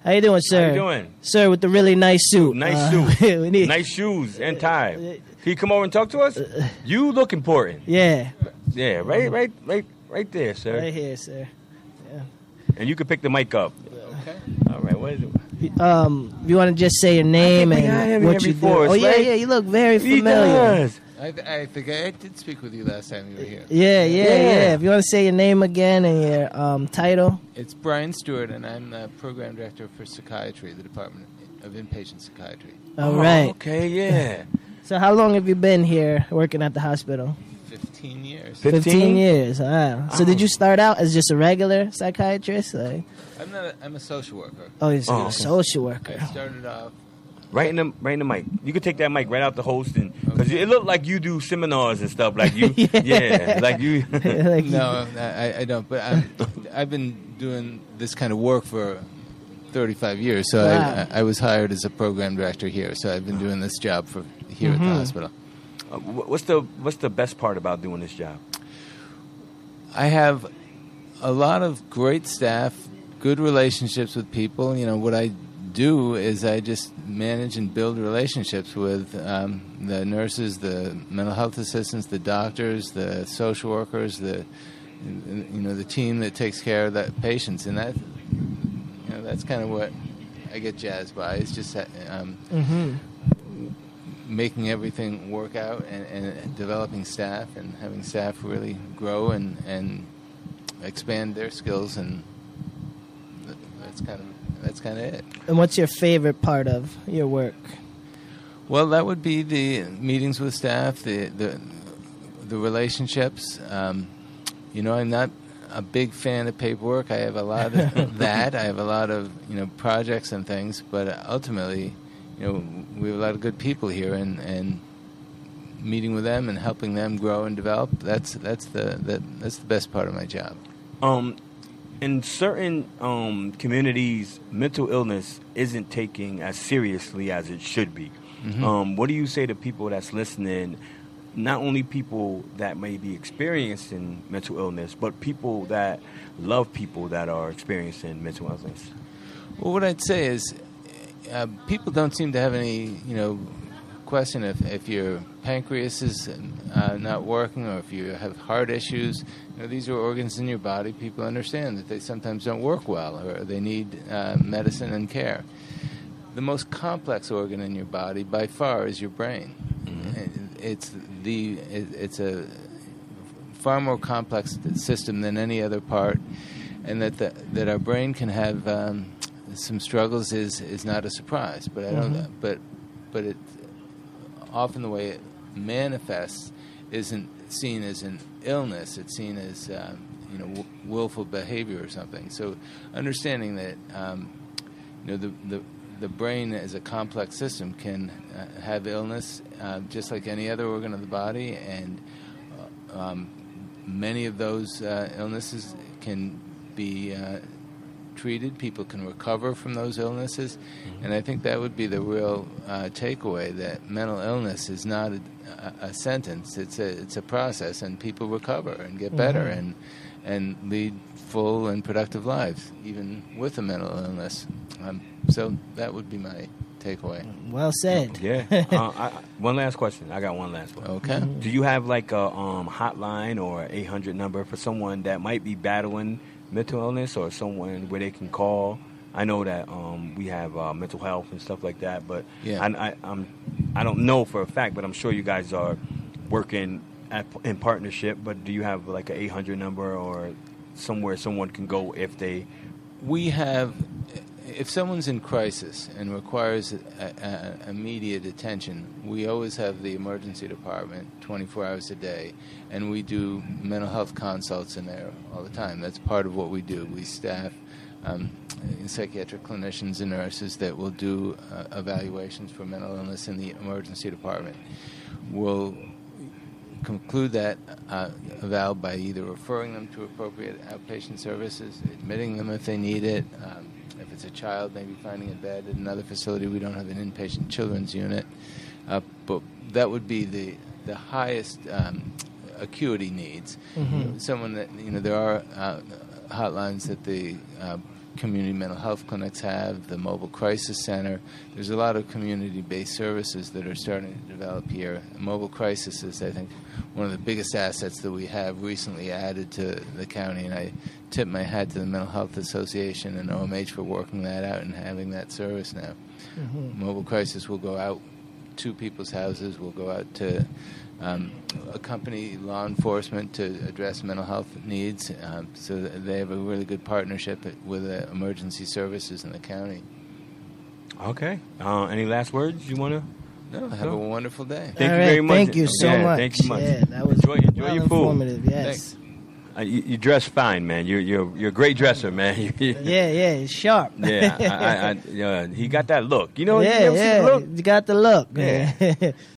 How you doing, sir? How you doing? Sir, with the really nice suit. Nice suit. we need... Nice shoes and tie. Can you come over and talk to us? You look important. Yeah. Yeah, right there, sir. Right here, sir. Yeah. And you can pick the mic up. Okay. All right, what is it? You want to just say your name and what you do? Oh, yeah, you look very familiar. He does. I think I did speak with you last time you were here. Yeah. If you want to say your name again and your title. It's Brian Stewart, and I'm the program director for psychiatry, the Department of Inpatient Psychiatry. All right. Okay, yeah. So how long have you been here working at the hospital? 15 years. 15 years. Wow. So did you start out as just a regular psychiatrist? Like? I'm a social worker. Oh, you're a social worker. I started off. Right in the mic. You can take that mic right out the host, and because it looked like you do seminars and stuff, like you, like you. No, I don't. But I've been doing this kind of work for 35 years. So wow. I was hired as a program director here. So I've been doing this job here at the hospital. What's the best part about doing this job? I have a lot of great staff, good relationships with people. You know, what I do is I just manage and build relationships with the nurses, the mental health assistants, the doctors, the social workers, the team that takes care of the patients, and that's kind of what I get jazzed by. It's just making everything work out and developing staff and having staff really grow and expand their skills, and that's kind of it. And what's your favorite part of your work? Well, that would be the meetings with staff, the relationships. I'm not a big fan of paperwork. I have a lot of that. I have a lot of projects and things, but ultimately, we have a lot of good people here, and meeting with them and helping them grow and develop. That's the best part of my job. In certain communities, mental illness isn't taken as seriously as it should be. Mm-hmm. What do you say to people that's listening, not only people that may be experiencing mental illness, but people that love people that are experiencing mental illness? Well, what I'd say is people don't seem to have any, question if your pancreas is not working or if you have heart issues. These are organs in your body. People understand that they sometimes don't work well or they need medicine and care. The most complex organ in your body by far is your brain. Mm-hmm. It's a far more complex system than any other part, and that our brain can have some struggles is not a surprise. But I don't. Mm-hmm. But it often the way it manifests isn't seen as an illness. It's seen as willful behavior or something. So understanding that the brain as a complex system can have illness just like any other organ of the body, and many of those illnesses can be treated. People can recover from those illnesses, and I think that would be the real takeaway, that mental illness is not a sentence. It's a process, and people recover and get better and lead full and productive lives, even with a mental illness. So that would be my takeaway. Well said. Yeah. One last question. I got one last one. Okay. Do you have like a hotline or 800 number for someone that might be battling mental illness, or someone where they can call? I know that we have mental health and stuff like that, but yeah. I don't know for a fact, but I'm sure you guys are working in partnership. But do you have like an 800 number or somewhere someone can go if they... We have... If someone's in crisis and requires immediate attention, we always have the emergency department 24 hours a day, and we do mental health consults in there all the time. That's part of what we do. We staff psychiatric clinicians and nurses that will do evaluations for mental illness in the emergency department. We'll conclude that eval by either referring them to appropriate outpatient services, admitting them if they need it. If it's a child, maybe finding a bed at another facility. We don't have an inpatient children's unit, but that would be the highest acuity needs. Mm-hmm. Someone that there are hotlines that the community mental health clinics have, the mobile crisis center. There's a lot of community-based services that are starting to develop here. Mobile crisis is, I think, one of the biggest assets that we have recently added to the county, and I tip my hat to the Mental Health Association and OMH for working that out and having that service now. Mm-hmm. Mobile crisis will go out to people's houses, will go out to accompany law enforcement to address mental health needs. So they have a really good partnership with emergency services in the county. Okay. Any last words you want to? No, have a wonderful day. Thank you very much. Thank you so much. Thank you much. Yeah, that was enjoy your food. Informative, yes. You dress fine, man. You're a great dresser, man. Yeah, it's sharp. Yeah, he got that look. You know, yeah, you ever see the look? You got the look. Yeah.